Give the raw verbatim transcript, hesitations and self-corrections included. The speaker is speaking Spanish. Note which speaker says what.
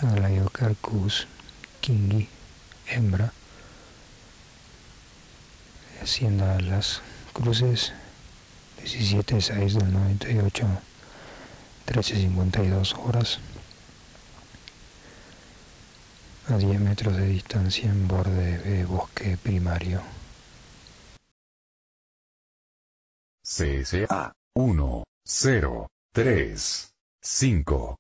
Speaker 1: Laiocarcus kingi, hembra, Hacienda Las Cruces, diecisiete seis del noventa y ocho, trece cincuenta y dos horas, a diez metros de distancia en borde de bosque primario.
Speaker 2: C S A uno cero tres cinco